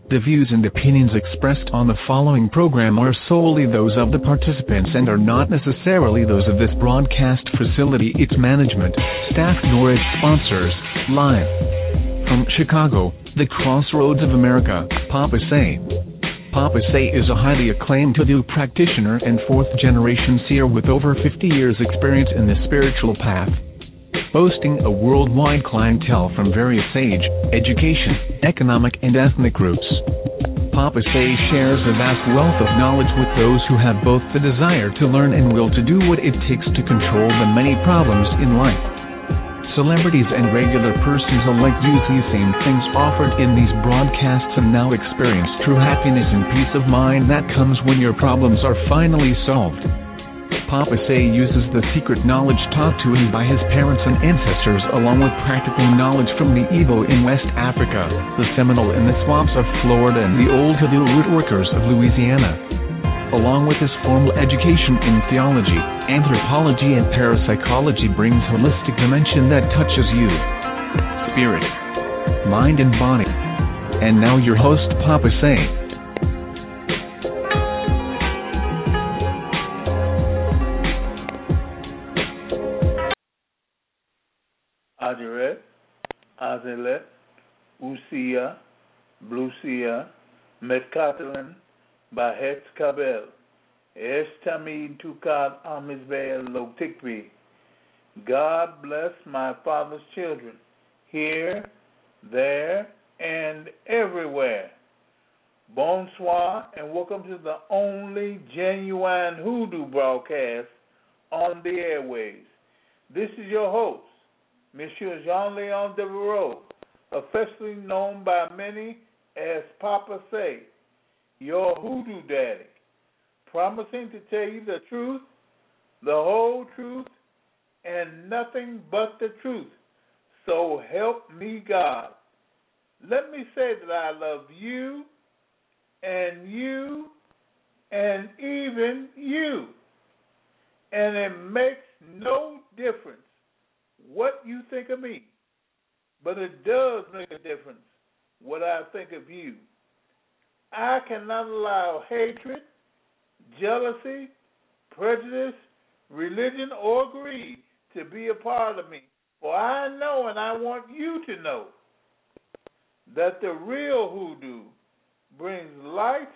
The views and opinions expressed on the following program are solely those of the participants and are not necessarily those of this broadcast facility, its management, staff, nor its sponsors. Live from Chicago, the crossroads of America, Papa Say. Papa Say is a highly acclaimed hoodoo practitioner and fourth-generation seer with over 50 years' experience in the spiritual path, boasting a worldwide clientele from various age, education, economic, and ethnic groups. Papa Say shares a vast wealth of knowledge with those who have both the desire to learn and will to do what it takes to control the many problems in life. Celebrities and regular persons alike use these same things offered in these broadcasts and now experience true happiness and peace of mind that comes when your problems are finally solved. Papa Say uses the secret knowledge taught to him by his parents and ancestors along with practical knowledge from the Igbo in West Africa, the Seminole in the swamps of Florida, and the old hoodoo root workers of Louisiana. Along with his formal education in theology, anthropology, and parapsychology brings holistic dimension that touches you, spirit, mind, and body. And now your host, Papa Say. Aderet, Azelet, Usia, Blusia, Metkatelin, Bahetz Kabel, Eshtamid Tukad Amizbeel Lotikvi. God bless my father's children, here, there, and everywhere. Bonsoir, and welcome to the only genuine hoodoo broadcast on the airways. This is your host, Monsieur Jean-Leon Devereaux, officially known by many as Papa Say, your hoodoo daddy, promising to tell you the truth, the whole truth, and nothing but the truth. So help me God. Let me say that I love you, and even you. And it makes no difference what you think of me, but it does make a difference what I think of you. I cannot allow hatred, jealousy, prejudice, religion, or greed to be a part of me. For I know, and I want you to know, that the real hoodoo brings light,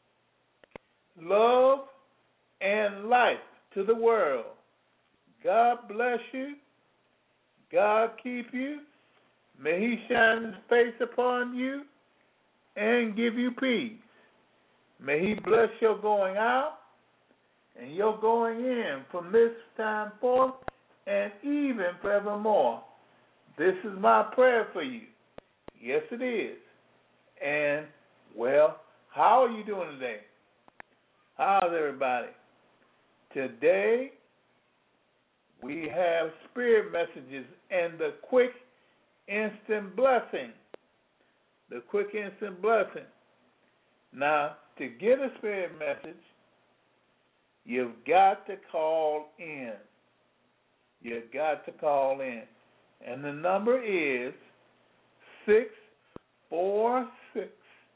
love, and life to the world. God bless you. God keep you. May He shine His face upon you and give you peace. May He bless your going out and your going in from this time forth and even forevermore. This is my prayer for you. Yes, it is. And, well, how are you doing today? How's everybody? Today, we have spirit messages and the quick, instant blessing. The quick, instant blessing. Now, to get a spirit message, you've got to call in. You've got to call in. And the number is 646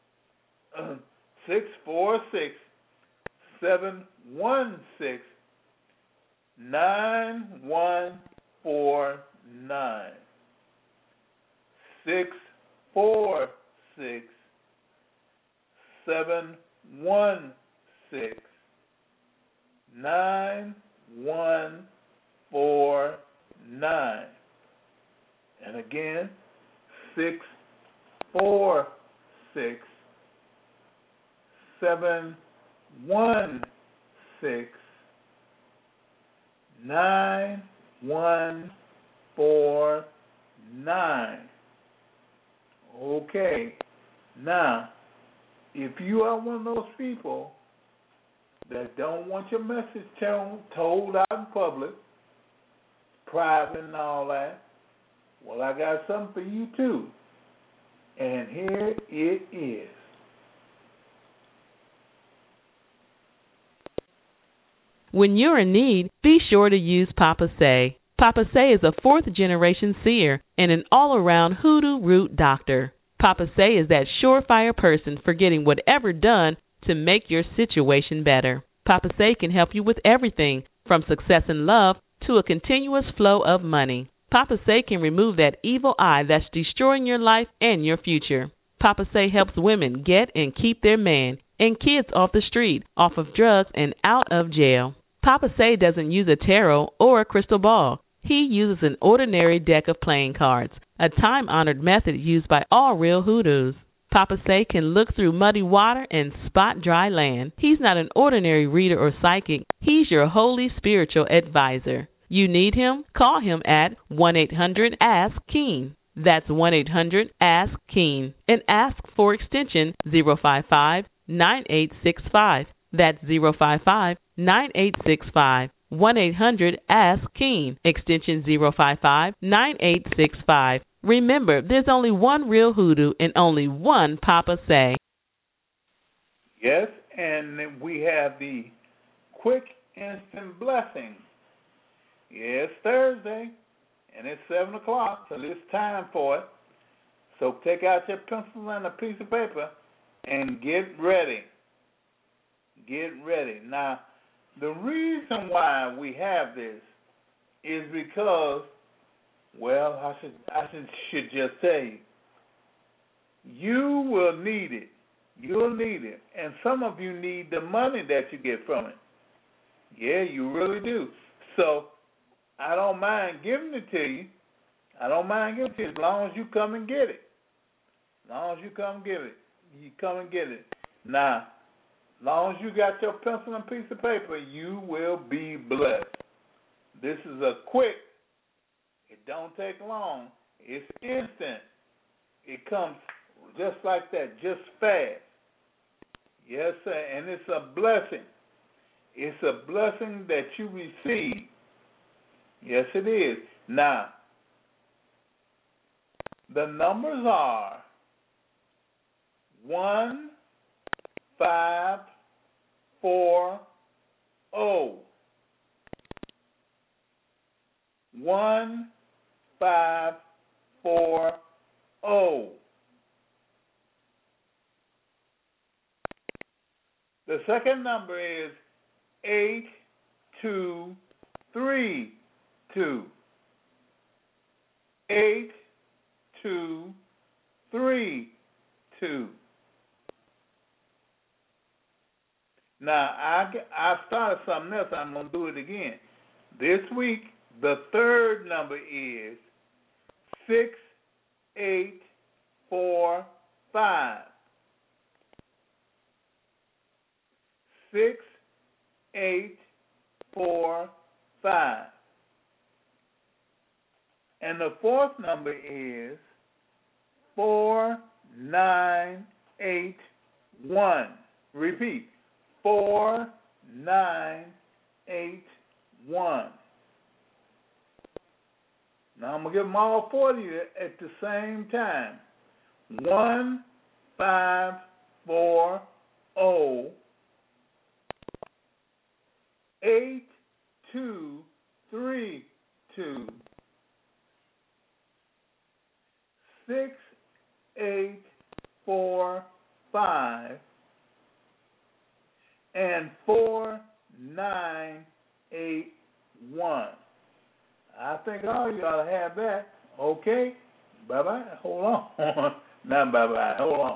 716 9149. 646 716 9149. And again, 646 716 9149. Okay. Now, if you are one of those people that don't want your message told out in public, private and all that, well, I got something for you too. And here it is. When you're in need, be sure to use Papa Say. Papa Say is a fourth-generation seer and an all-around hoodoo root doctor. Papa Say is that surefire person for getting whatever done to make your situation better. Papa Say can help you with everything from success in love to a continuous flow of money. Papa Say can remove that evil eye that's destroying your life and your future. Papa Say helps women get and keep their man and kids off the street, off of drugs, and out of jail. Papa Say doesn't use a tarot or a crystal ball. He uses an ordinary deck of playing cards, a time-honored method used by all real hoodoos. Papa Say can look through muddy water and spot dry land. He's not an ordinary reader or psychic. He's your holy spiritual advisor. You need him? Call him at 1-800-ASK-KEEN. That's 1-800-ASK-KEEN. And ask for extension 055-9865. That's 055-9865. 1-800-ASK-KEEN. Extension 055-9865. Remember, there's only one real hoodoo and only one Papa Say. Yes, and we have the quick instant blessing. Yeah, it's Thursday, and it's 7 o'clock, so it's time for it. So take out your pencil and a piece of paper and get ready. Get ready. Now, the reason why we have this is because, well, I should just tell you, you will need it. You'll need it. And some of you need the money that you get from it. Yeah, you really do. So I don't mind giving it to you. I don't mind giving it to you as long as you come and get it. As long as you come get it. You come and get it. Now, as long as you got your pencil and piece of paper, you will be blessed. This is a quick. It don't take long. It's instant. It comes just like that, just fast. Yes, sir, and it's a blessing. It's a blessing that you receive. Yes, it is. Now, the numbers are 1, 5, 4, 0. 1, 5, 4, 0. The second number is 8, 2, 3, 2. 8, 2, 3, 2. Now, I started something else. I'm going to do it again. This week, the third number is 6, 8, 4, 5. 6, 8, 4, 5. And the fourth number is 4, 9, 8, 1. Repeat. 4, 9, 8, 1. Now I'm going to give them all four to you at the same time. 1, 5, 4, 0. 8, 2, 3, 2. 6, 8, 4, 5. And 4, 9, 8, 1. I think all you ought to have that. Okay? Bye-bye. Hold on. Not bye-bye. Hold on.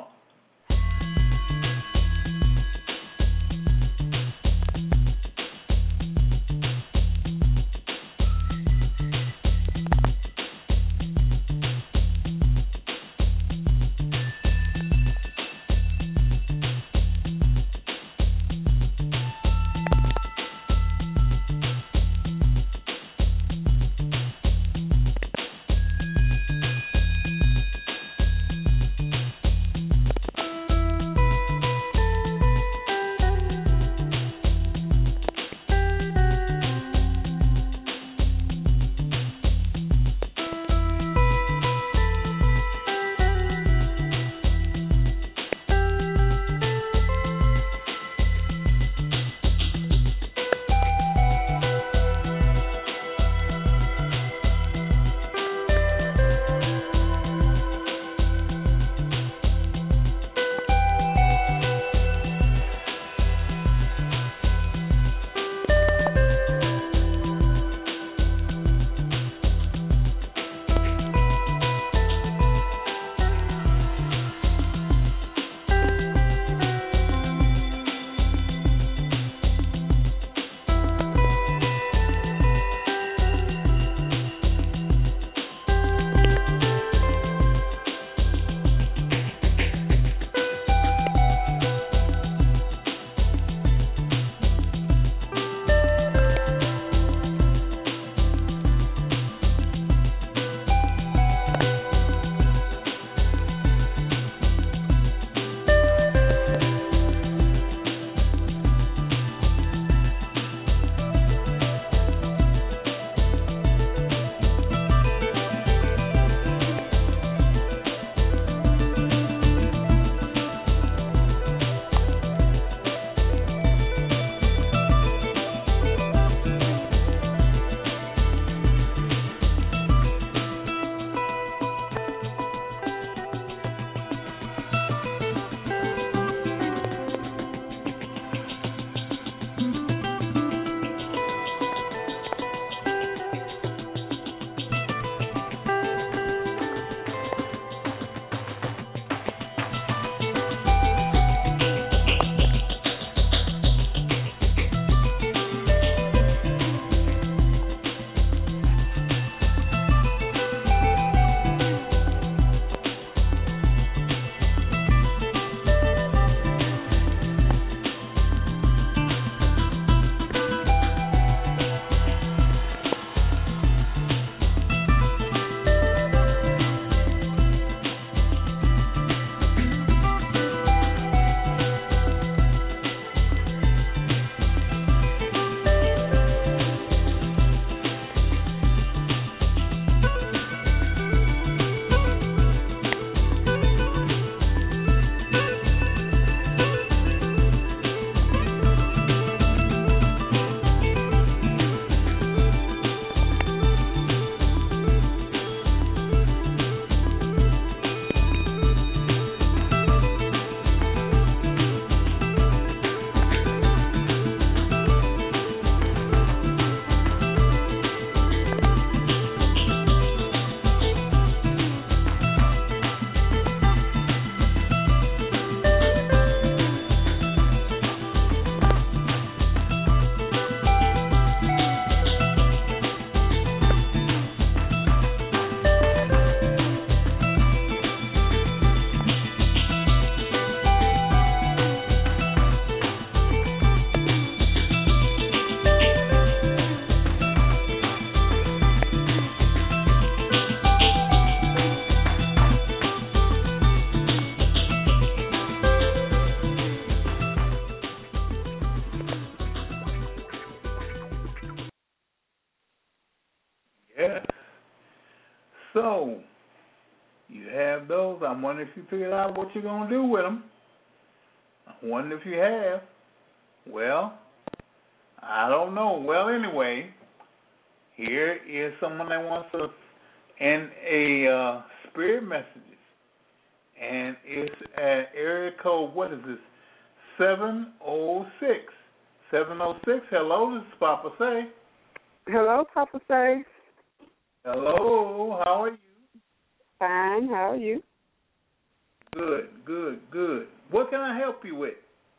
So, you have those. I'm wondering if you figured out what you're going to do with them. I wonder if you have. Well, I don't know. Well, anyway, here is someone that wants us in a spirit messages. And it's at area code, what is this? 706. 706. Hello, this is Papa Say. Hello, Papa Say. Hello, how are you? Fine, how are you? Good, good, good. What can I help you with?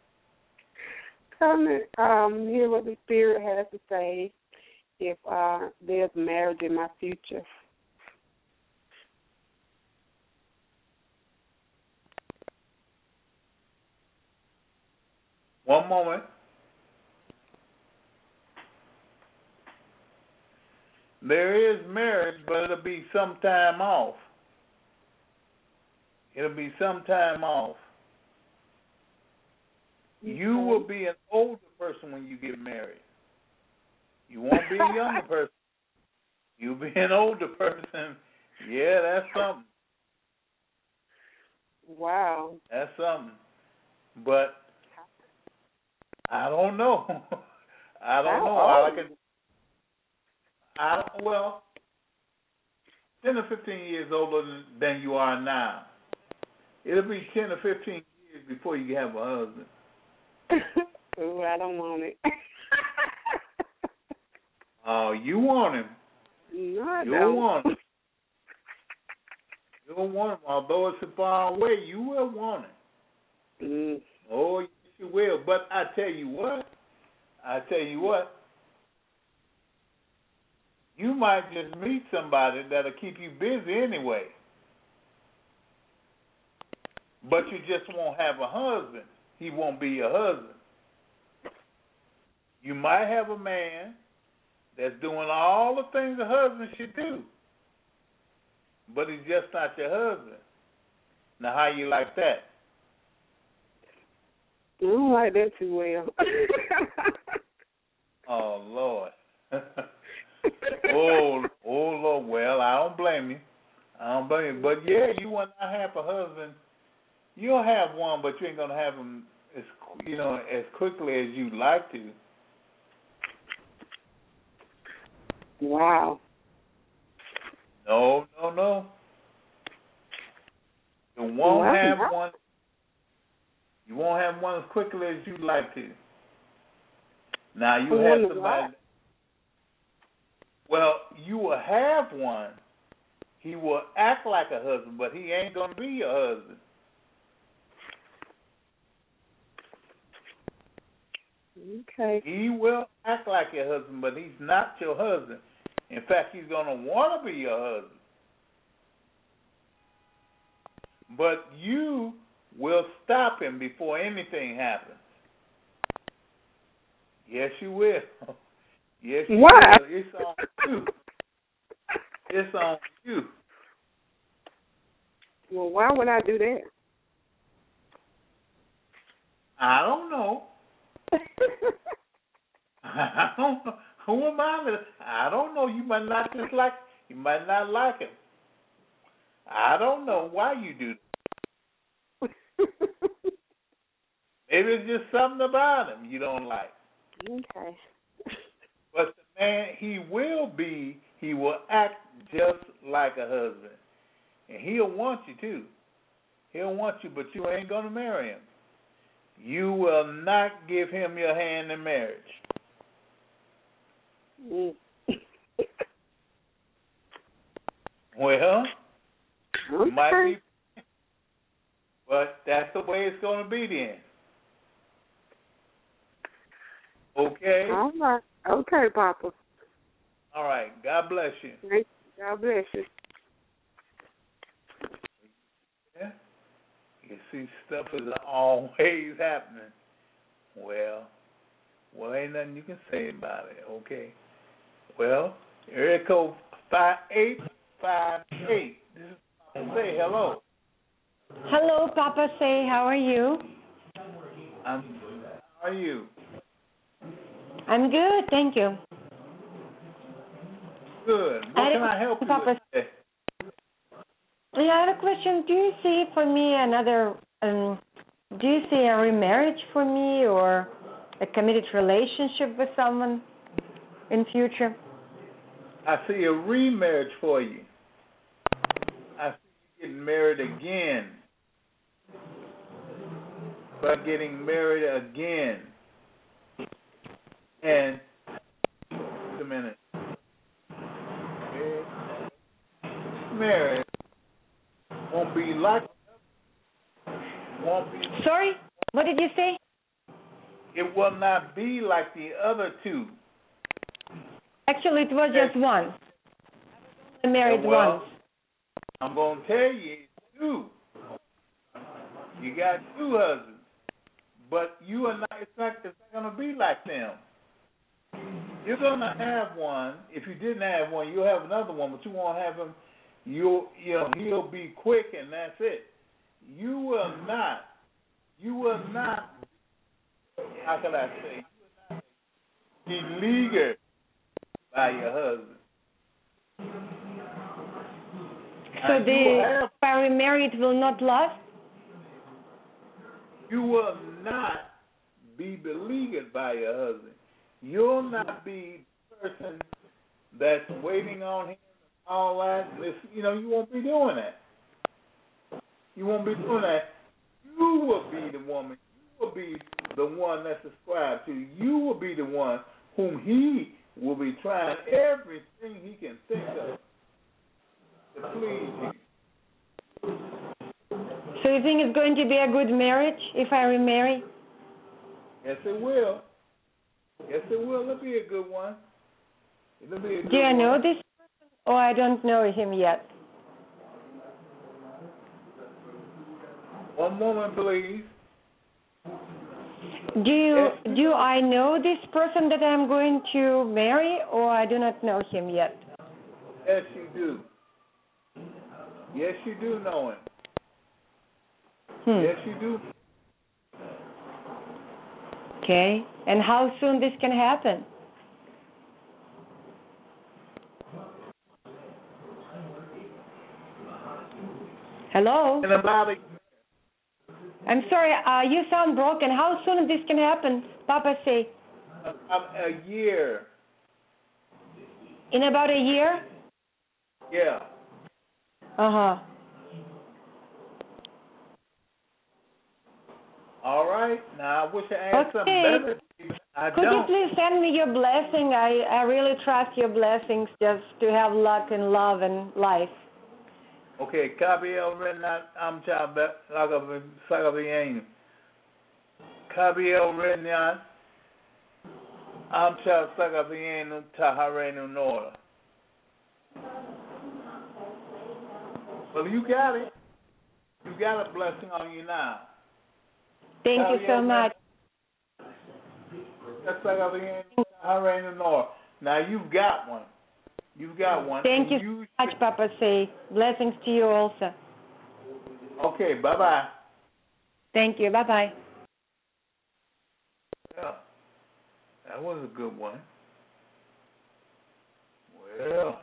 Come and hear what the Spirit has to say if there's marriage in my future. One moment. There is marriage, but it'll be some time off. It'll be some time off. You will be an older person when you get married. You won't be a younger person. You'll be an older person. Yeah, that's something. Wow. That's something. But I don't know. I don't know. Well, 10 or 15 years older than you are now. It'll be 10 or 15 years before you have a husband. Ooh, I don't want it. Oh, you want him. No, I you don't. Want him. You'll want him. Although it's far away, you will want him. Mm. Oh, yes, you will. But I tell you what, you might just meet somebody that'll keep you busy anyway. But you just won't have a husband. He won't be your husband. You might have a man that's doing all the things a husband should do, but he's just not your husband. Now, how you like that? I don't like that too well. Oh, Lord. oh, Lord. Well, I don't blame you. But, yeah, you will not have a husband. You'll have one, but you ain't going to have him as quickly as you'd like to. Wow. No. You won't have one. You won't have one as quickly as you'd like to. Now you have somebody. Well, you will have one. He will act like a husband, but he ain't gonna be your husband. Okay. He will act like your husband, but he's not your husband. In fact, he's gonna want to be your husband. But you will stop him before anything happens. Yes, you will. Yes, you Why? will. It's on you. It's on you. Well, why would I do that? I don't know. I don't know. Who am I? I don't know. You might not like him. I don't know why you do that. Maybe it's just something about him you don't like. Okay. But the man, he will act just like a husband. And he'll want you too. He'll want you, but you ain't going to marry him. You will not give him your hand in marriage. Mm. Well, Okay. it might be, but that's the way it's going to be then. Okay? All right. Okay, Papa. All right. God bless you. Thank you. God bless you. Yeah? You see, stuff is always happening. Well, ain't nothing you can say about it, okay? Well, area code 5858. This is Papa Say hello. Hello, Papa Say. How are you? I'm good. How are you? I'm good, thank you. Good. What can I help you Papa with today? Yeah, I have a question. Do you see for me do you see a remarriage for me or a committed relationship with someone in future? I see a remarriage for you. I see you getting married again. But getting married again. And, wait a minute. Marriage won't be like, Sorry? What did you say? it will not be like the other two. Actually, it was just one. I married once. I'm going to tell you, it's two. You got two husbands. But you are not, it's not going to be like them. You're going to have one. If you didn't have one, you'll have another one, but you won't have him. He'll be quick, and that's it. You will not, how can I say, be beleaguered by your husband. So if I remarry, it will not last? You will not be beleaguered by your husband. You'll not be the person that's waiting on him and all that. You won't be doing that. You won't be doing that. You will be the woman. You will be the one that's ascribed to. You will be the one whom he will be trying everything he can think of to please you. So you think it's going to be a good marriage if I remarry? Yes, it will. Yes, it will. It'll be a good one. It'll be a good one. Do I know this person or I don't know him yet? One moment, please. Do I know this person that I'm going to marry or I do not know him yet? Yes, you do. Yes, you do know him. Yes, you do. Okay. And how soon this can happen? Hello? In about I'm sorry, you sound broken. How soon this can happen, Papa say? a year. In about a year? Yeah. Uh-huh. All right. Now, I wish I had something better. Could you please send me your blessing? I really trust your blessings just to have luck and love and life. Okay, Kabiel Renat Amcha Sagabian. Kabiel Renat Amcha Sagabian Taharenu Nora. Well, you got it. You got a blessing on you now. Thank you so much. Now you've got one. You've got one. Thank you so much, Papa say. Blessings to you also. Okay, bye-bye. Thank you. Bye-bye. Yeah, that was a good one. Well.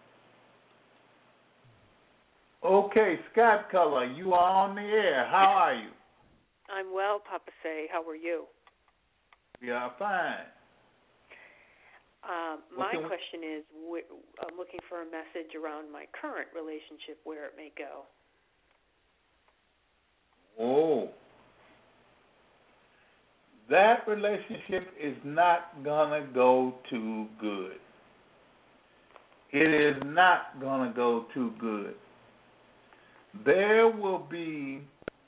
Okay, Scott Color, you are on the air. How are you? I'm well, Papa Say. How are you? We are fine. My question is, I'm looking for a message around my current relationship, where it may go. Oh. That relationship is not going to go too good. It is not going to go too good. There will be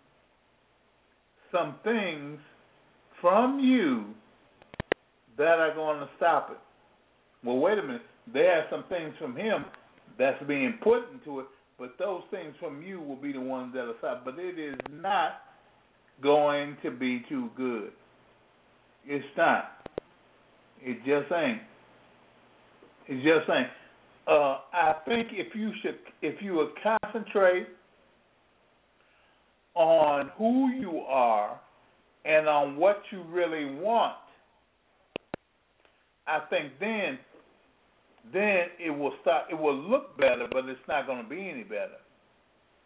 some things from you that are going to stop it. Well, wait a minute. There are some things from him that's being put into it, but those things from you will be the ones that will stop. But it is not going to be too good. It's not. It just ain't. It just ain't. I think if you would concentrate on who you are and on what you really want, I think then it will start. It will look better, but it's not going to be any better.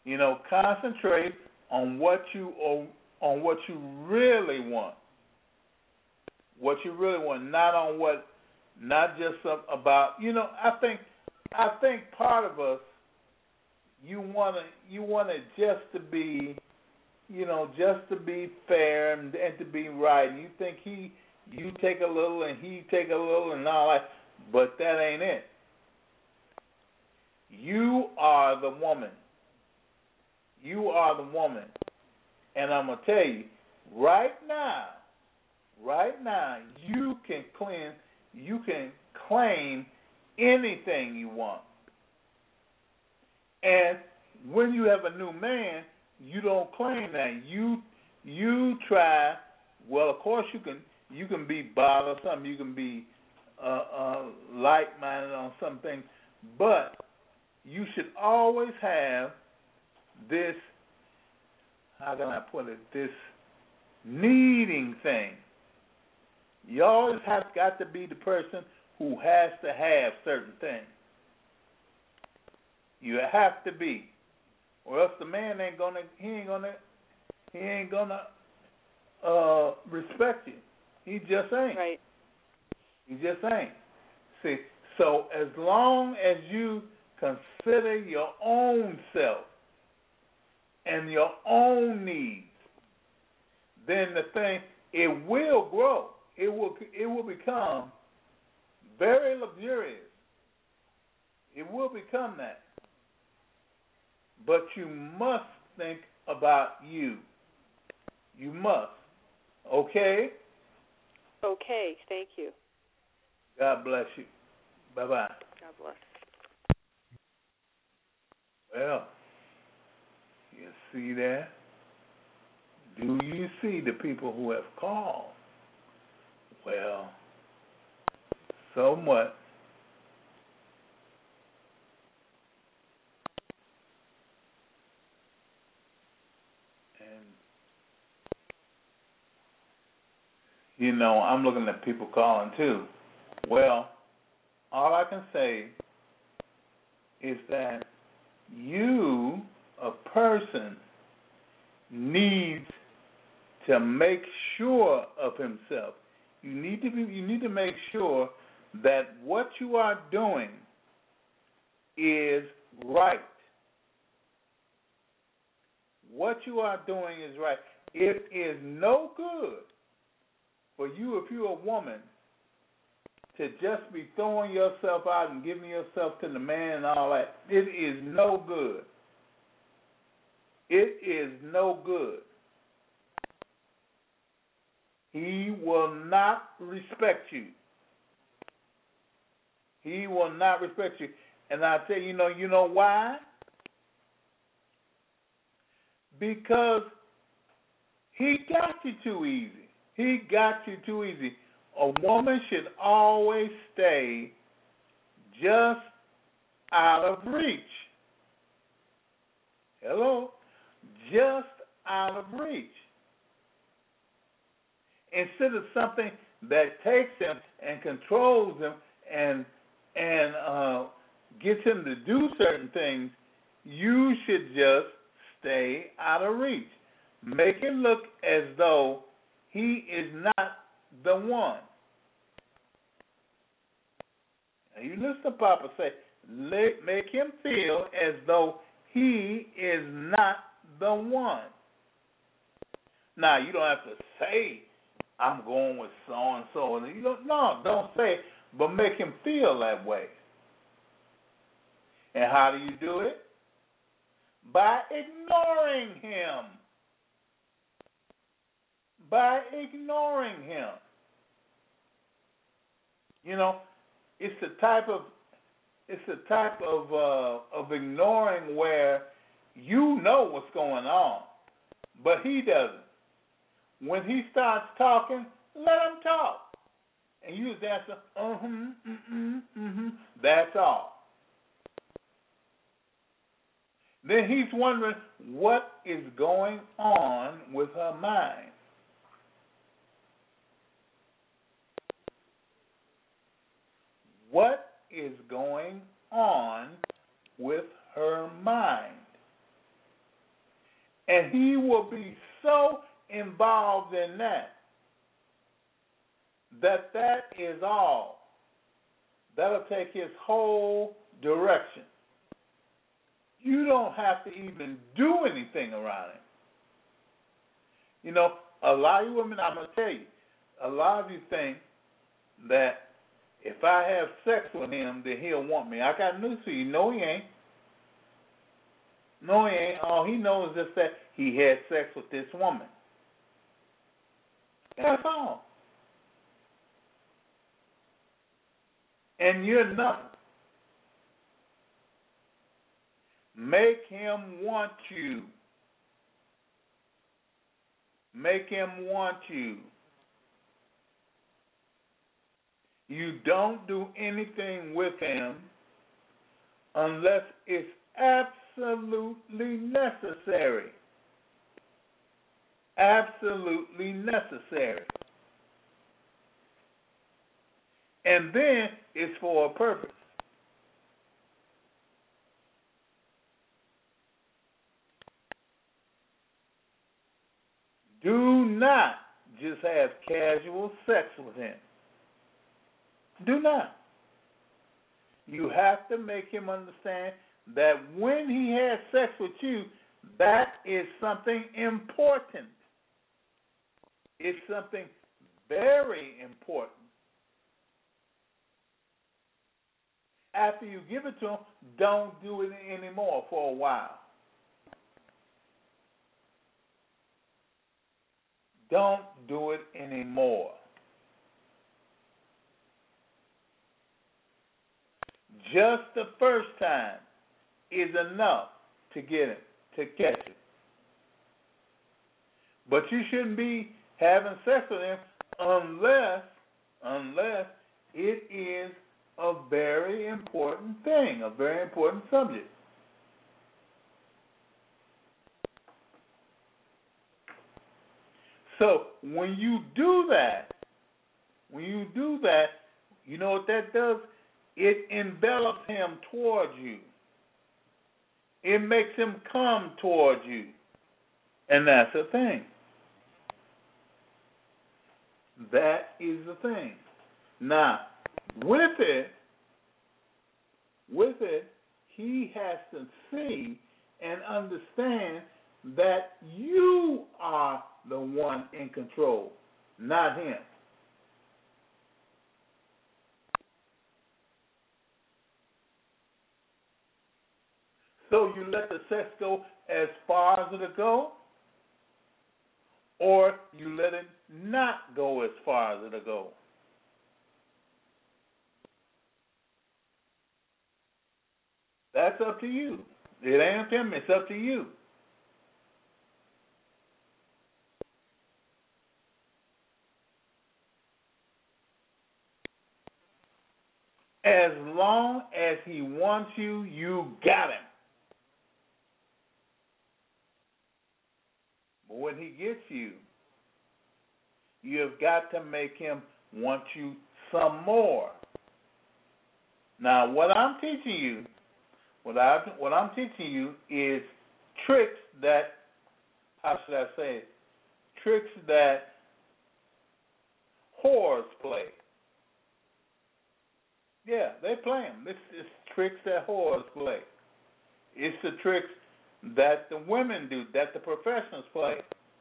Concentrate on what you really want. What you really want, not just about. I think part of us, you want it just to be, just to be fair and to be right. And you think you take a little and he take a little and all that, but that ain't it. You are the woman. You are the woman. And I'm going to tell you, right now, you can claim anything you want. And when you have a new man, you don't claim that. You try. Well, of course you can be bothered or something. You can be like-minded on some things, but you should always have this. How can I put it? This needing thing. You always have got to be the person who has to have certain things. You have to be, or else the man ain't gonna respect you. He just ain't. Right. He just ain't. See, so as long as you consider your own self and your own needs, then the thing, it will grow. It will become very luxurious. It will become that. But you must think about you. You must. Okay? Okay, thank you. God bless you. Bye-bye. God bless. Well, you see that? Do you see the people who have called? Well, somewhat. And, I'm looking at people calling too. Well, all I can say is that you, a person, needs to make sure of himself. You need to make sure that what you are doing is right. What you are doing is right. It is no good for you, if you're a woman, to just be throwing yourself out and giving yourself to the man and all that. It is no good. It is no good. He will not respect you. He will not respect you. And I tell you, you know why? Because he got you too easy. He got you too easy. A woman should always stay just out of reach. Hello? Just out of reach. Instead of something that takes him and controls him and gets him to do certain things, you should just stay out of reach. Make it look as though he is not the one. Now you listen to Papa say, make him feel as though he is not the one. Now you don't have to say, I'm going with so and so. Don't say it, but make him feel that way. And how do you do it? By ignoring him. By ignoring him. It's the type of ignoring where you know what's going on, but he doesn't. When he starts talking, let him talk. And you just answer, that's all. Then he's wondering what is going on with her mind. What is going on with her mind? And he will be so involved in that is all. That'll take his whole direction. You don't have to even do anything around him. You know, a lot of you women, I'm going to tell you, a lot of you think that if I have sex with him, then he'll want me. I got news for you. No, he ain't. No, he ain't. All he knows is just that he had sex with this woman. That's all. And you're nothing. Make him want you. Make him want you. You don't do anything with him unless it's absolutely necessary. Absolutely necessary. And then it's for a purpose. Do not just have casual sex with him. Do not. You have to make him understand that when he has sex with you, that is something important. It's something very important. After you give it to him, don't do it anymore for a while. Don't do it anymore. Just the first time is enough to get him, to catch him. But you shouldn't be having sex with him unless it is a very important thing, a very important subject. So when you do that, you know what that does? It envelops him towards you. It makes him come towards you. And that's the thing. That is the thing. Now, with it, he has to see and understand that you are the one in control, not him. So you let the sex go as far as it'll go, or you let it not go as far as it'll go. That's up to you. It ain't up to him, it's up to you. As long as he wants you, you got him. But when he gets you, you have got to make him want you some more. Now, what I'm teaching you is tricks that, how should I say it? Tricks that whores play. Yeah, they play them. It's tricks that whores play. It's the tricks that the women do, that the professionals play.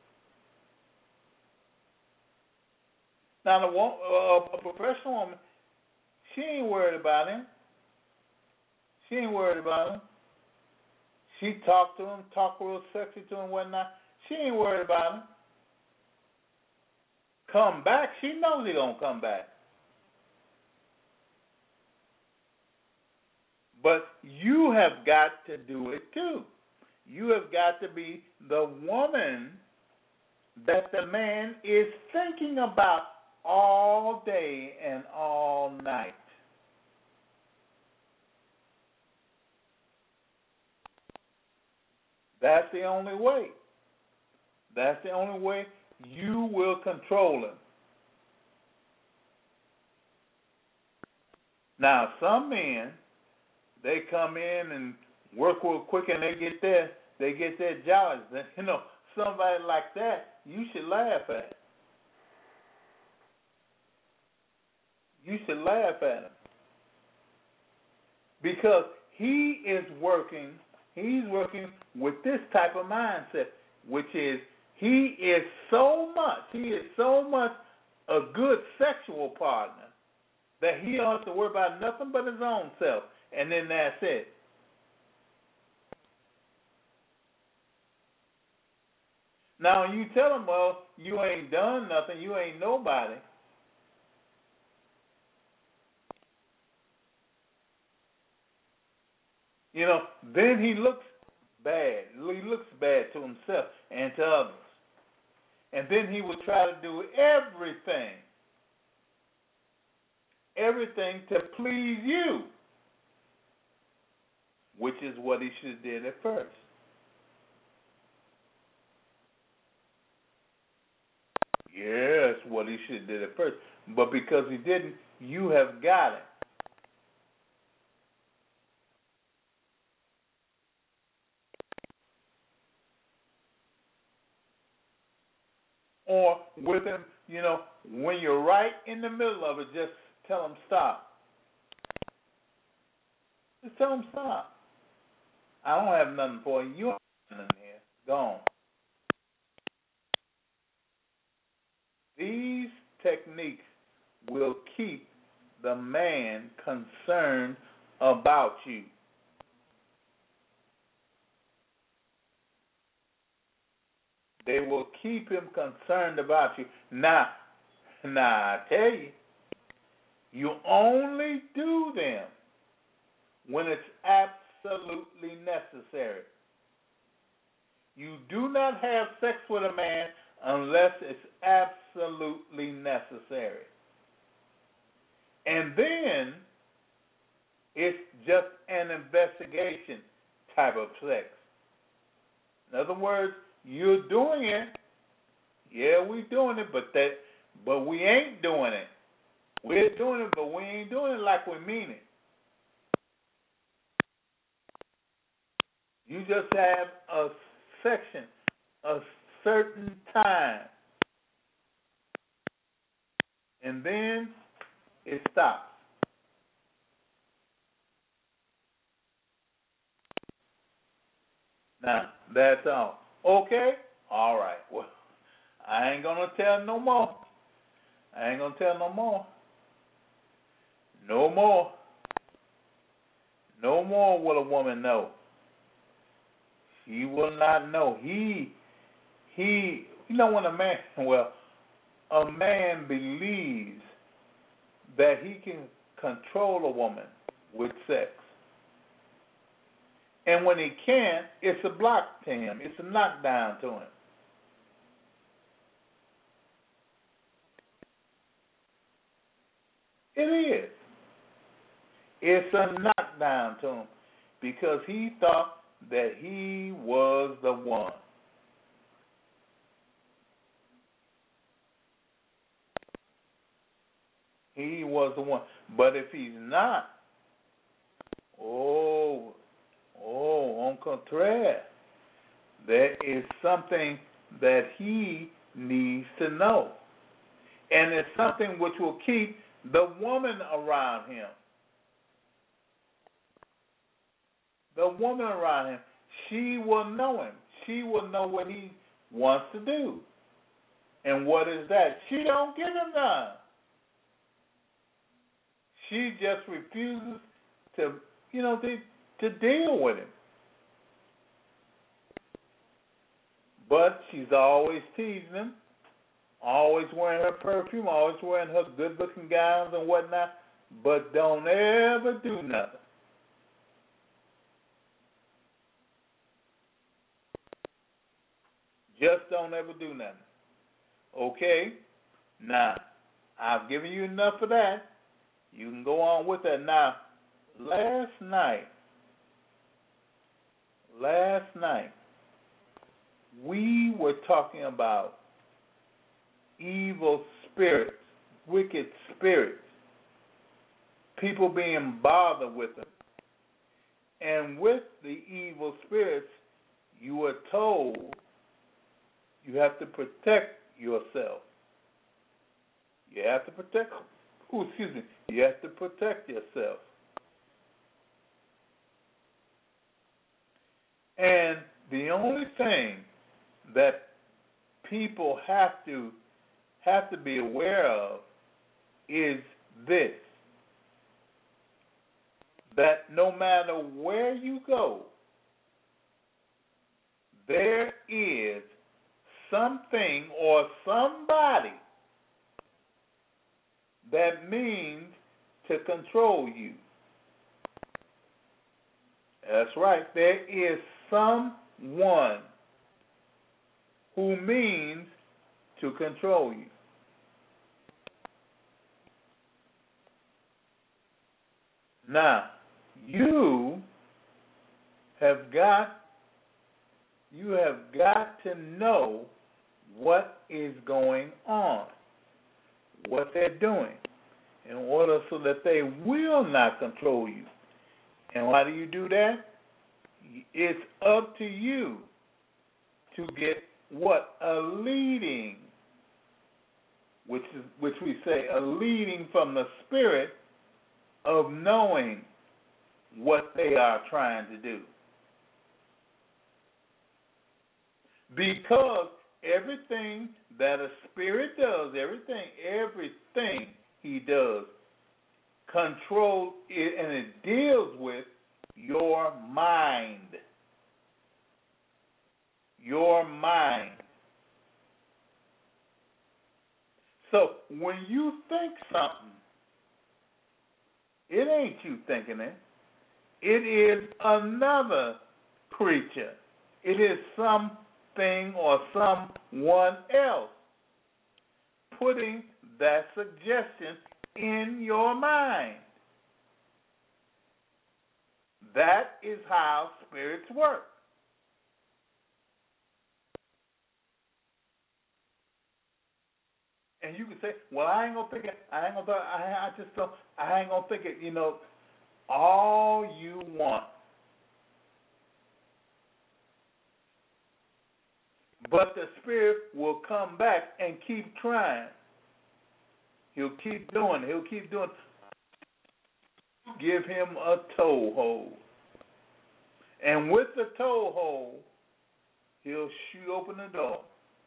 Now, a professional woman, she ain't worried about him. She ain't worried about him. She talk to him, talk real sexy to him, whatnot. She ain't worried about him. Come back, she knows he gonna come back. But you have got to do it too. You have got to be the woman that the man is thinking about all day and all night. That's the only way. That's the only way you will control him. Now, some men, they come in and work real quick and they get there they get that jealous. You know, somebody like that, you should laugh at. You should laugh at him. Because he's working with this type of mindset, which is he is so much a good sexual partner that he don't have to worry about nothing but his own self. And then that's it. Now, you tell him, well, you ain't done nothing, you ain't nobody. You know, then he looks bad. He looks bad to himself and to others. And then he will try to do everything to please you, which is what he should have did at first. Yes, what he should have did at first. But because he didn't, you have got it. Or with him, you know, when you're right in the middle of it, just tell him stop. Just tell him stop. I don't have nothing for you. You don't have nothing here. Gone. These techniques will keep the man concerned about you. They will keep him concerned about you. Now, I tell you, you only do them when it's absolutely necessary. You do not have sex with a man unless it's absolutely necessary. And then it's just an investigation type of sex. In other words, you're doing it. Yeah, we're doing it, but we ain't doing it. We're doing it, but we ain't doing it like we mean it. You just have a section, a certain time, and then it stops. Now, that's all. Okay? All right. Well, I ain't going to tell no more. I ain't going to tell no more. No more. No more will a woman know. She will not know. He, you know, when a man believes that he can control a woman with sex. And when he can't, it's a block to him. It's a knockdown to him. It is. It's a knockdown to him because he thought that he was the one. He was the one. But if he's not, au contraire, there is something that he needs to know. And it's something which will keep the woman around him. The woman around him, she will know him. She will know what he wants to do. And what is that? She don't give him none. She just refuses to, to deal with him. But she's always teasing him, always wearing her perfume, always wearing her good-looking gowns and whatnot, but don't ever do nothing. Just don't ever do nothing. Okay? Now, I've given you enough of that. You can go on with that. Now, last night, we were talking about evil spirits, wicked spirits, people being bothered with them. And with the evil spirits, you were told you have to protect yourself. You have to protect, you have to protect yourself. And the only thing that people have to be aware of is this, that no matter where you go, there is something or somebody that means to control you. That's right. There is someone who means to control you. Now, you have got to know what is going on, what they're doing, in order so that they will not control you. And why do you do that? It's up to you to get what? A leading, which we say a leading from the Spirit of knowing what they are trying to do. Because everything that a spirit does, everything he does, control it, and it deals with your mind. Your mind. So when you think something, it ain't you thinking it. It is another creature. It is something or someone else putting that suggestion in your mind. That is how spirits work. And you can say, well, I ain't gonna think it. I ain't gonna think it. You know, all you want. But the spirit will come back and keep trying. He'll keep doing. Give him a toehold. And with the toehold, he'll shoot open the door.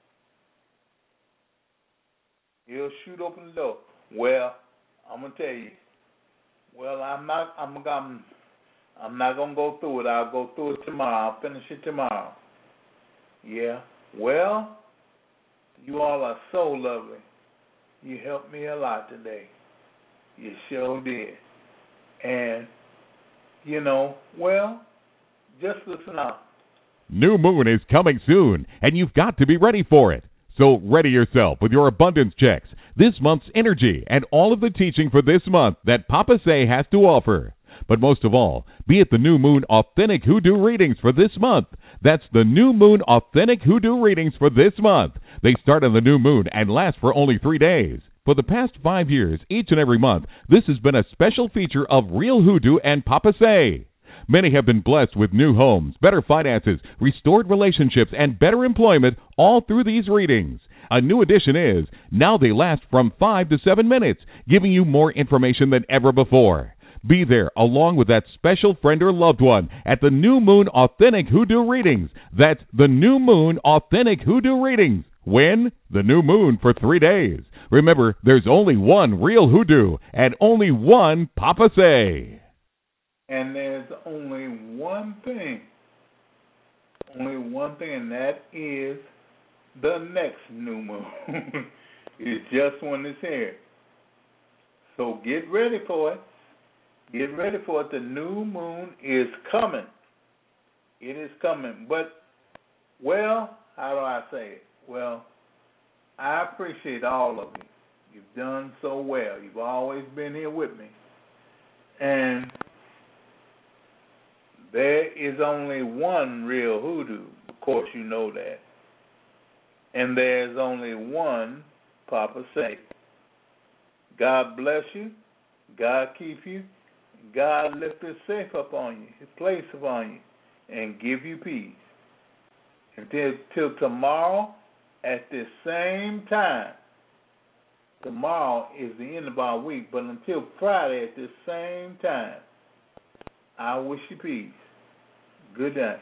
Well, I'm gonna tell you. Well, I'm not gonna go through it. I'll go through it tomorrow. I'll finish it tomorrow. Yeah. Well, you all are so lovely. You helped me a lot today. You sure did. And, you know, well, just listen up. New Moon is coming soon, and you've got to be ready for it. So ready yourself with your abundance checks, this month's energy, and all of the teaching for this month that Papa Say has to offer. But most of all, be at the New Moon Authentic Hoodoo Readings for this month. That's the New Moon Authentic Hoodoo Readings for this month. They start on the new moon and last for only 3 days. For the past 5 years, each and every month, this has been a special feature of Real Hoodoo and Papa Say. Many have been blessed with new homes, better finances, restored relationships, and better employment all through these readings. A new addition is, now they last from 5 to 7 minutes, giving you more information than ever before. Be there along with that special friend or loved one at the New Moon Authentic Hoodoo Readings. That's the New Moon Authentic Hoodoo Readings. When? The new moon for 3 days. Remember, there's only one real hoodoo and only one Papa Say. And there's only one thing, and that is the next new moon. It's just when it's here. So get ready for it. The new moon is coming. It is coming. But, well, how do I say it? Well, I appreciate all of you. You've done so well. You've always been here with me. And there is only one real hoodoo. Of course, you know that. And there's only one Papa Say. God bless you. God keep you. God lift his safe upon you, his place upon you, and give you peace. Until tomorrow at this same time. Tomorrow is the end of our week, but until Friday at this same time, I wish you peace. Good night.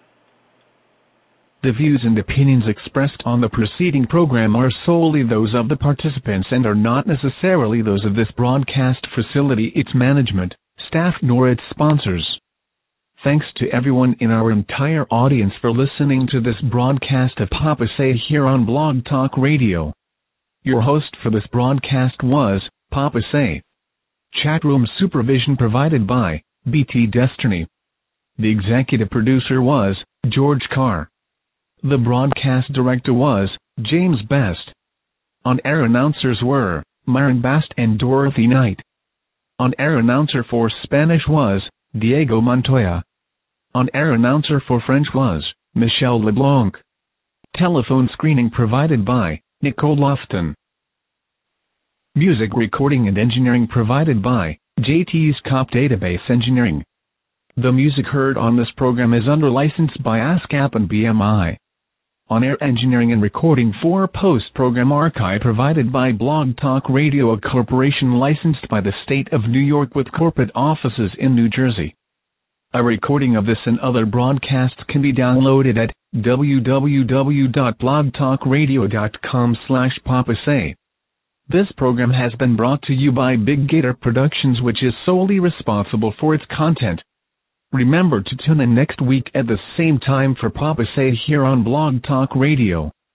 The views and opinions expressed on the preceding program are solely those of the participants and are not necessarily those of this broadcast facility, its management, staff, nor its sponsors. Thanks to everyone in our entire audience for listening to this broadcast of Papa Say here on Blog Talk Radio. Your host for this broadcast was Papa Say. Chatroom supervision provided by BT Destiny. The executive producer was George Carr. The broadcast director was James Best. On-air announcers were Myron Bast and Dorothy Knight. On-air announcer for Spanish was Diego Montoya. On-air announcer for French was Michelle LeBlanc. Telephone screening provided by Nicole Lofton. Music recording and engineering provided by JT's Cop Database Engineering. The music heard on this program is under license by ASCAP and BMI. On-air engineering and recording for post-program archive provided by Blog Talk Radio, a corporation licensed by the state of New York with corporate offices in New Jersey. A recording of this and other broadcasts can be downloaded at www.blogtalkradio.com/papasay. This program has been brought to you by Big Gator Productions, which is solely responsible for its content. Remember to tune in next week at the same time for Papa Say here on Blog Talk Radio.